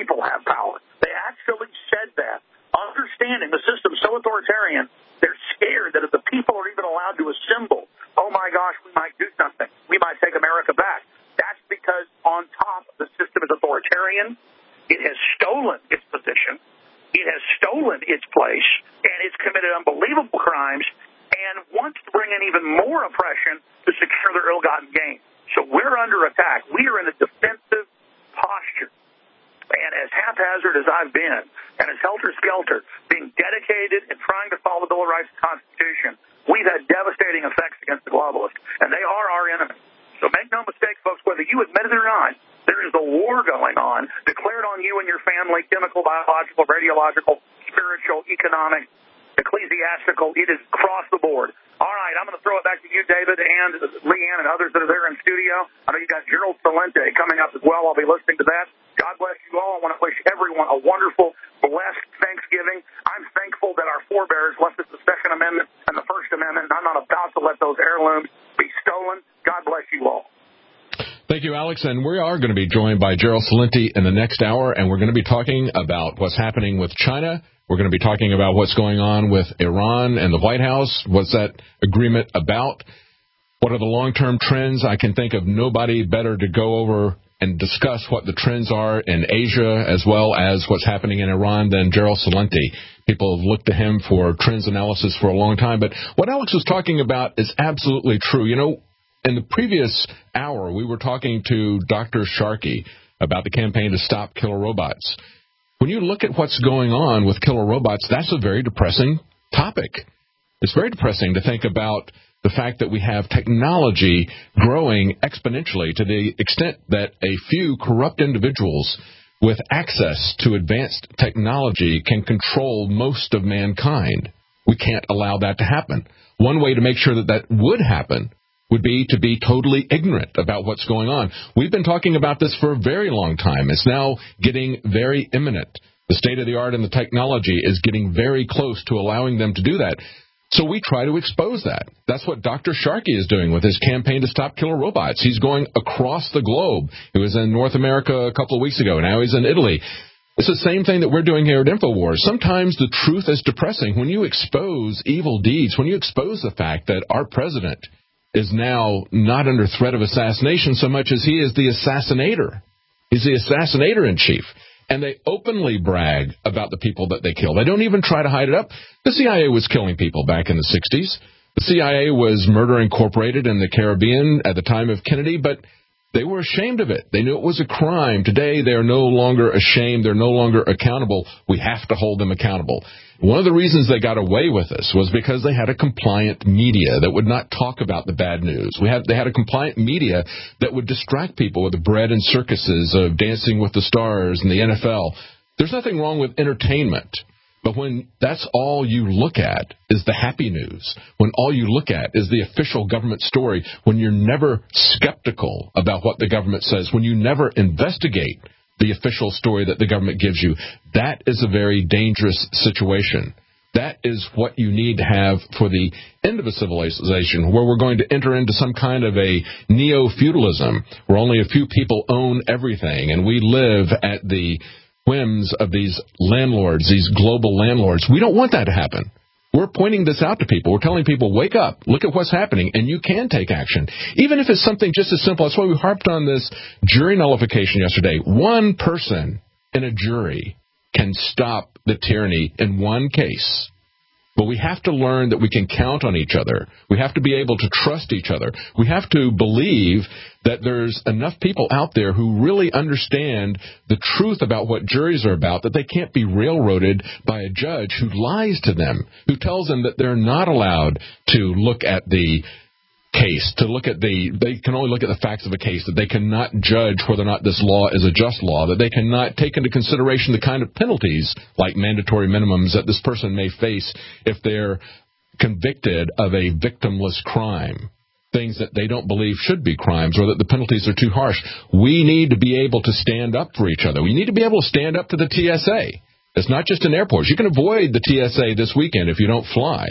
people have power. They actually said that, understanding the system's so authoritarian, they're scared that if the people are even allowed to assemble, oh, my gosh, we might do something. We might take America back. That's because on top, the system is authoritarian. It has stolen its position. It has stolen its place, and it's committed unbelievable crimes and wants to bring in even more oppression to secure their ill-gotten gain. So we're under attack. We are in a defensive posture. And as haphazard as I've been, and as helter-skelter, being dedicated and trying to follow the Bill of Rights and Constitution, we've had devastating effects against the globalists, and they are our enemy. So make no mistake, folks, whether you admit it or not, there is a war going on, declared on you and your family, chemical, biological, radiological, spiritual, economic, ecclesiastical. It is across the board. All right, I'm going to throw it back to you, David, and Leanne, and others that are there in studio. I know you got Gerald Celente coming up as well. I'll be listening to that. God bless you all. I want to wish everyone a wonderful, blessed Thanksgiving. I'm thankful that our forebears left us the Second Amendment and the First Amendment, and I'm not about to let those heirlooms be stolen. God bless you all. Thank you, Alex. And we are going to be joined by Gerald Celente in the next hour, and we're going to be talking about what's happening with China. We're going to be talking about what's going on with Iran and the White House. What's that agreement about? What are the long-term trends? I can think of nobody better to go over and discuss what the trends are in Asia as well as what's happening in Iran than Gerald Celente. People have looked to him for trends analysis for a long time. But what Alex was talking about is absolutely true. You know, in the previous hour, we were talking to Dr. Sharkey about the campaign to stop killer robots. When you look at what's going on with killer robots, that's a very depressing topic. It's very depressing to think about the fact that we have technology growing exponentially to the extent that a few corrupt individuals with access to advanced technology can control most of mankind. We can't allow that to happen. One way to make sure that that would happen would be to be totally ignorant about what's going on. We've been talking about this for a very long time. It's now getting very imminent. The state of the art and the technology is getting very close to allowing them to do that. So we try to expose that. That's what Dr. Sharkey is doing with his campaign to stop killer robots. He's going across the globe. He was in North America a couple of weeks ago. Now he's in Italy. It's the same thing that we're doing here at InfoWars. Sometimes the truth is depressing. When you expose evil deeds, when you expose the fact that our president is now not under threat of assassination so much as he is the assassinator. He's the assassinator in chief. And they openly brag about the people that they kill. They don't even try to hide it up. The CIA was killing people back in the 60s. The CIA was Murder Incorporated in the Caribbean at the time of Kennedy, but they were ashamed of it. They knew it was a crime. Today, they are no longer ashamed. They're no longer accountable. We have to hold them accountable. One of the reasons they got away with this was because they had a compliant media that would not talk about the bad news. They had a compliant media that would distract people with the bread and circuses of Dancing with the Stars and the NFL. There's nothing wrong with entertainment. But when that's all you look at is the happy news, when all you look at is the official government story, when you're never skeptical about what the government says, when you never investigate the official story that the government gives you, that is a very dangerous situation. That is what you need to have for the end of a civilization, where we're going to enter into some kind of a neo-feudalism, where only a few people own everything, and we live at the whims of these landlords, these global landlords. We don't want that to happen. We're pointing this out to people. We're telling people, wake up, look at what's happening, and you can take action. Even if it's something just as simple. That's why we harped on this jury nullification yesterday. One person in a jury can stop the tyranny in one case. But we have to learn that we can count on each other. We have to be able to trust each other. We have to believe that there's enough people out there who really understand the truth about what juries are about, that they can't be railroaded by a judge who lies to them, who tells them that they're not allowed to look at the case, they can only look at the facts of a case, that they cannot judge whether or not this law is a just law, that they cannot take into consideration the kind of penalties like mandatory minimums that this person may face if they're convicted of a victimless crime, things that they don't believe should be crimes, or that the penalties are too harsh. We need to be able to stand up for each other. We need to be able to stand up to the TSA. It's not just in airports. You can avoid the TSA this weekend if you don't fly.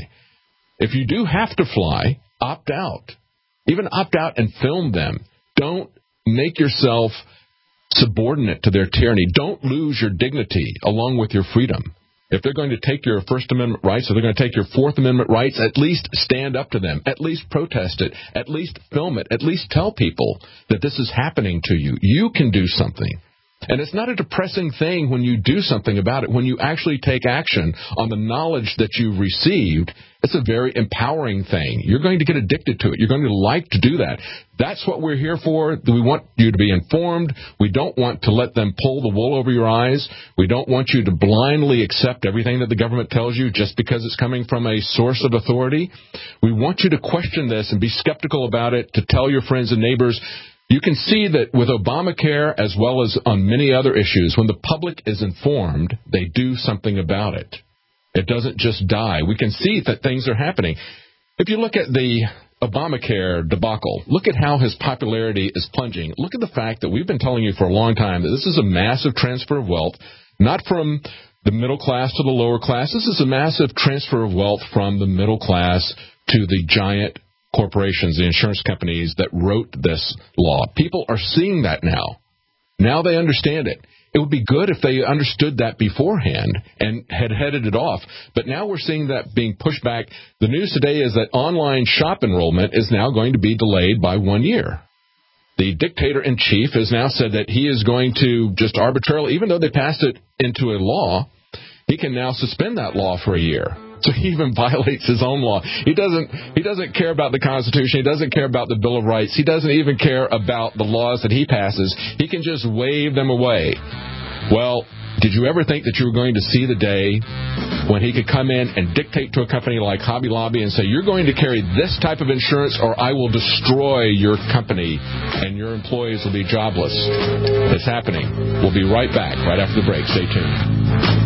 If you do have to fly, opt out. Even opt out and film them. Don't make yourself subordinate to their tyranny. Don't lose your dignity along with your freedom. If they're going to take your First Amendment rights, or they're going to take your Fourth Amendment rights, at least stand up to them. At least protest it. At least film it. At least tell people that this is happening to you. You can do something. And it's not a depressing thing when you do something about it. When you actually take action on the knowledge that you've received, it's a very empowering thing. You're going to get addicted to it. You're going to like to do that. That's what we're here for. We want you to be informed. We don't want to let them pull the wool over your eyes. We don't want you to blindly accept everything that the government tells you just because it's coming from a source of authority. We want you to question this and be skeptical about it, to tell your friends and neighbors. You can see that with Obamacare, as well as on many other issues, when the public is informed, they do something about it. It doesn't just die. We can see that things are happening. If you look at the Obamacare debacle, look at how his popularity is plunging. Look at the fact that we've been telling you for a long time that this is a massive transfer of wealth, not from the middle class to the lower class. This is a massive transfer of wealth from the middle class to the giant corporations, the insurance companies that wrote this law. People are seeing that now. Now they understand it. It would be good if they understood that beforehand and had headed it off. But now we're seeing that being pushed back. The news today is that online shop enrollment is now going to be delayed by 1 year. The dictator-in-chief has now said that he is going to just arbitrarily, even though they passed it into a law, he can now suspend that law for a year. So he even violates his own law. He doesn't care about the Constitution. He doesn't care about the Bill of Rights. He doesn't even care about the laws that he passes. He can just wave them away. Well, did you ever think that you were going to see the day when he could come in and dictate to a company like Hobby Lobby and say, you're going to carry this type of insurance or I will destroy your company and your employees will be jobless? It's happening. We'll be right back right after the break. Stay tuned.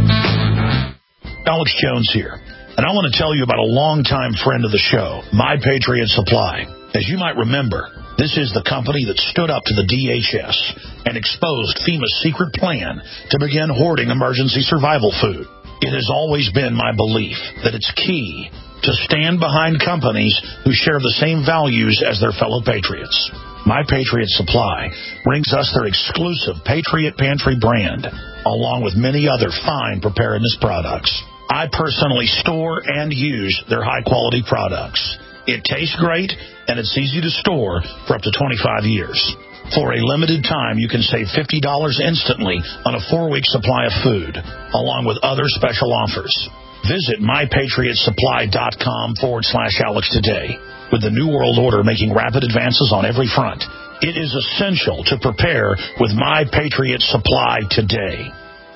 Alex Jones here, and I want to tell you about a longtime friend of the show, My Patriot Supply. As you might remember, this is the company that stood up to the DHS and exposed FEMA's secret plan to begin hoarding emergency survival food. It has always been my belief that it's key to stand behind companies who share the same values as their fellow patriots. My Patriot Supply brings us their exclusive Patriot Pantry brand, along with many other fine preparedness products. I personally store and use their high-quality products. It tastes great, and it's easy to store for up to 25 years. For a limited time, you can save $50 instantly on a 4-week supply of food, along with other special offers. Visit mypatriotsupply.com/Alex today. With the New World Order making rapid advances on every front, it is essential to prepare with My Patriot Supply today.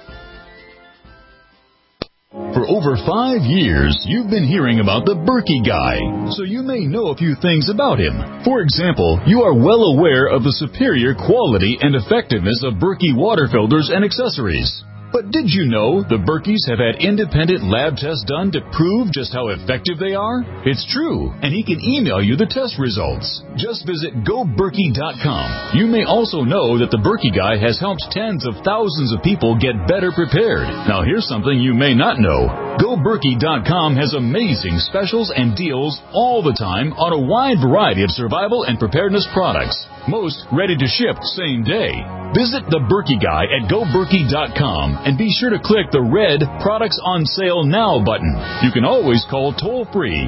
For over 5 years, you've been hearing about the Berkey Guy, so you may know a few things about him. For example, you are well aware of the superior quality and effectiveness of Berkey water filters and accessories. But did you know the Berkeys have had independent lab tests done to prove just how effective they are? It's true, and he can email you the test results. Just visit GoBerkey.com. You may also know that the Berkey Guy has helped tens of thousands of people get better prepared. Now here's something you may not know. GoBerkey.com has amazing specials and deals all the time on a wide variety of survival and preparedness products. Most ready to ship same day. Visit the Berkey Guy at GoBerkey.com and be sure to click the red Products on Sale Now button. You can always call toll-free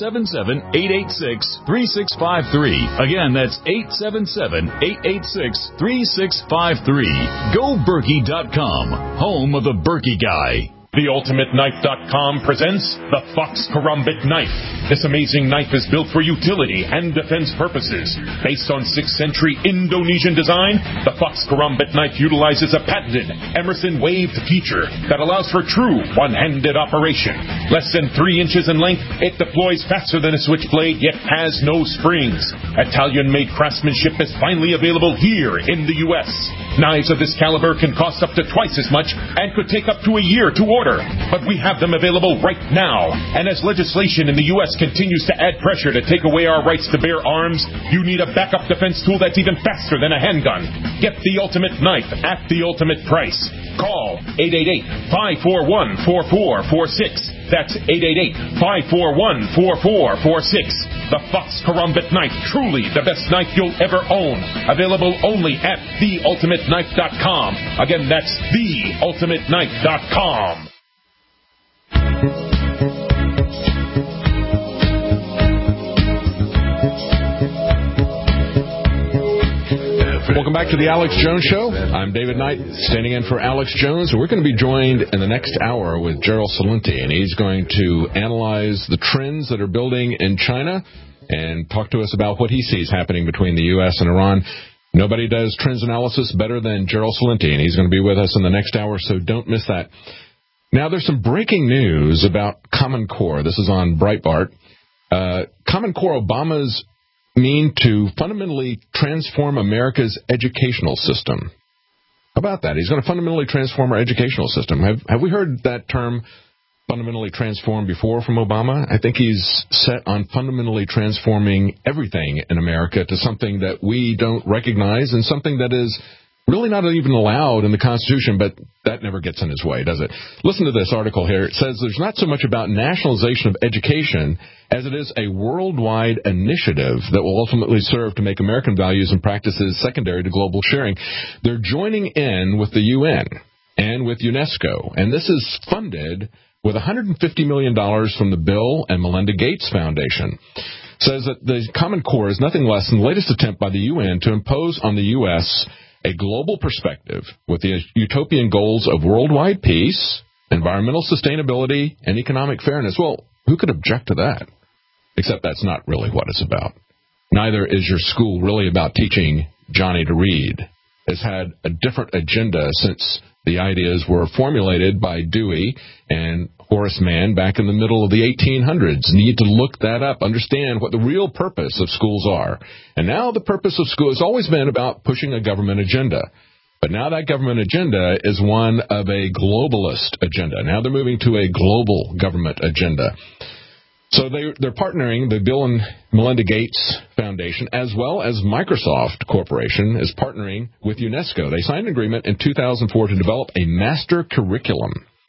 877-886-3653. Again, that's 877-886-3653. GoBerkey.com, home of the Berkey Guy. TheUltimateKnife.com presents the Fox Karambit Knife. This amazing knife is built for utility and defense purposes. Based on 6th century Indonesian design, the Fox Karambit Knife utilizes a patented Emerson waved feature that allows for true one-handed operation. Less than 3 inches in length, it deploys faster than a switchblade, yet has no springs. Italian-made craftsmanship is finally available here in the U.S. Knives of this caliber can cost up to twice as much and could take up to a year to order. But we have them available right now. And as legislation in the U.S. continues to add pressure to take away our rights to bear arms, you need a backup defense tool that's even faster than a handgun. Get the ultimate knife at the ultimate price. Call 888-541-4446. That's 888-541-4446. The Fox Karambit knife, truly the best knife you'll ever own. Available only at theultimateknife.com. Again, that's theultimateknife.com. Welcome back to the Alex Jones Show. I'm David Knight, standing in for Alex Jones. We're going to be joined in the next hour with Gerald Celente, and he's going to analyze the trends that are building in China and talk to us about what he sees happening between the U.S. and Iran. Nobody does trends analysis better than Gerald Celente, and he's going to be with us in the next hour, so don't miss that. Now, there's some breaking news about Common Core. This is on Breitbart. Common Core Obama's mean to fundamentally transform America's educational system. How about that? He's going to fundamentally transform our educational system. Have we heard that term, fundamentally transform, before from Obama? I think he's set on fundamentally transforming everything in America to something that we don't recognize and something that is really not even allowed in the Constitution, but that never gets in his way, does it? Listen to this article here. It says there's not so much about nationalization of education as it is a worldwide initiative that will ultimately serve to make American values and practices secondary to global sharing. They're joining in with the UN and with UNESCO, and this is funded with $150 million from the Bill and Melinda Gates Foundation. Says that the Common Core is nothing less than the latest attempt by the UN to impose on the U.S. a global perspective with the utopian goals of worldwide peace, environmental sustainability, and economic fairness. Well, who could object to that? Except that's not really what it's about. Neither is your school really about teaching Johnny to read. It's had a different agenda since the ideas were formulated by Dewey and Horace Mann back in the middle of the 1800s. Need to look that up, understand what the real purpose of schools are. And now the purpose of school has always been about pushing a government agenda. But now that government agenda is one of a globalist agenda. Now they're moving to a global government agenda. So they're partnering, the Bill and Melinda Gates Foundation, as well as Microsoft Corporation, is partnering with UNESCO. They signed an agreement in 2004 to develop a master curriculum.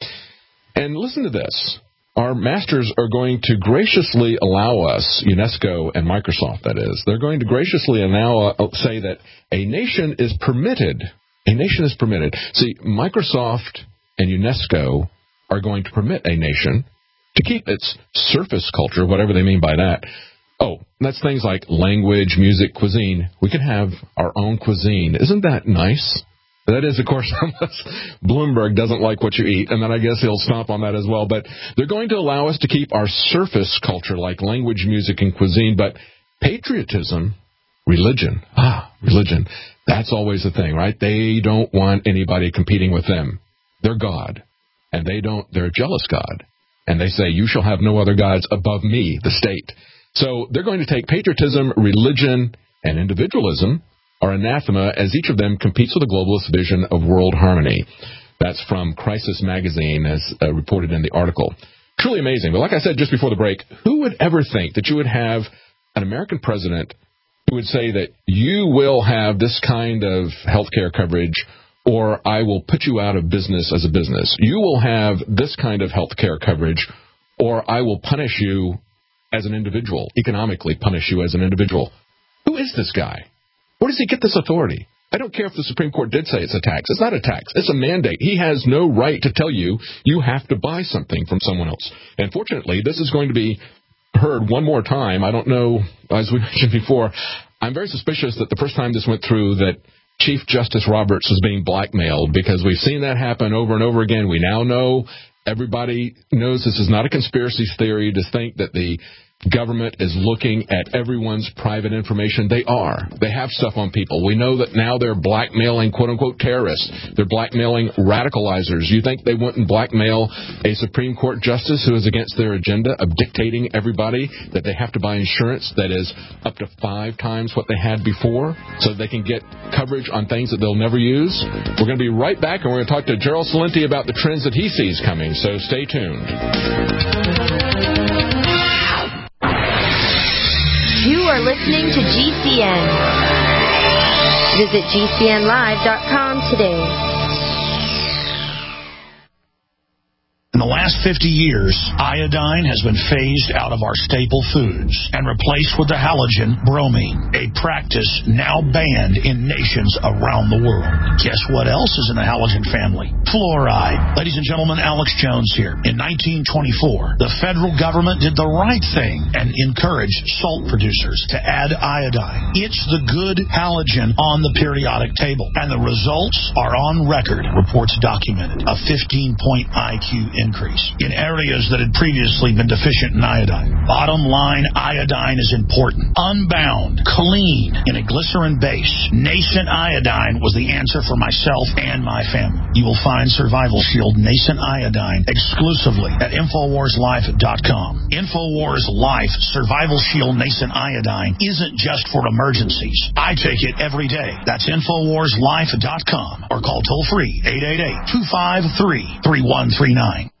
And listen to this. Our masters are going to graciously allow us, UNESCO and Microsoft, that is, they're going to graciously say that a nation is permitted. A nation is permitted. See, Microsoft and UNESCO are going to permit a nation to keep its surface culture, whatever they mean by that. Oh, that's things like language, music, cuisine. We can have our own cuisine. Isn't that nice? That is, of course, unless Bloomberg doesn't like what you eat, and then I guess he'll stomp on that as well. But they're going to allow us to keep our surface culture, like language, music, and cuisine. But patriotism, religion, that's always the thing, right? They don't want anybody competing with them. They're God, and they're a jealous God. And they say, you shall have no other gods above me, the state. So they're going to take patriotism, religion, and individualism are anathema as each of them competes with a globalist vision of world harmony. That's from Crisis Magazine, as reported in the article. Truly amazing. But like I said just before the break, who would ever think that you would have an American president who would say that you will have this kind of health care coverage, or I will put you out of business as a business. You will have this kind of health care coverage, or I will punish you as an individual, economically punish you as an individual. Who is this guy? Where does he get this authority? I don't care if the Supreme Court did say it's a tax. It's not a tax. It's a mandate. He has no right to tell you you have to buy something from someone else. And fortunately, this is going to be heard one more time. I don't know, as we mentioned before, I'm very suspicious that the first time this went through that Chief Justice Roberts was being blackmailed, because we've seen that happen over and over again. We now know, everybody knows this is not a conspiracy theory to think that the government is looking at everyone's private information. They are. They have stuff on people. We know that now they're blackmailing quote-unquote terrorists. They're blackmailing radicalizers. You think they wouldn't blackmail a Supreme Court justice who is against their agenda of dictating everybody that they have to buy insurance that is up to 5 times what they had before so they can get coverage on things that they'll never use? We're going to be right back, and we're going to talk to Gerald Celente about the trends that he sees coming, so stay tuned. You are listening to GCN. Visit GCNlive.com today. In the last 50 years, iodine has been phased out of our staple foods and replaced with the halogen bromine, a practice now banned in nations around the world. Guess what else is in the halogen family? Fluoride. Ladies and gentlemen, Alex Jones here. In 1924, the federal government did the right thing and encouraged salt producers to add iodine. It's the good halogen on the periodic table, and the results are on record. Reports documented a 15-point IQ increase in areas that had previously been deficient in iodine. Bottom line, iodine is important. Unbound, clean, in a glycerin base, nascent iodine was the answer for myself and my family. You will find Survival Shield Nascent Iodine exclusively at InfoWarsLife.com. InfoWars Life Survival Shield Nascent Iodine isn't just for emergencies. I take it every day. That's InfoWarsLife.com or call toll-free 888-253-3139.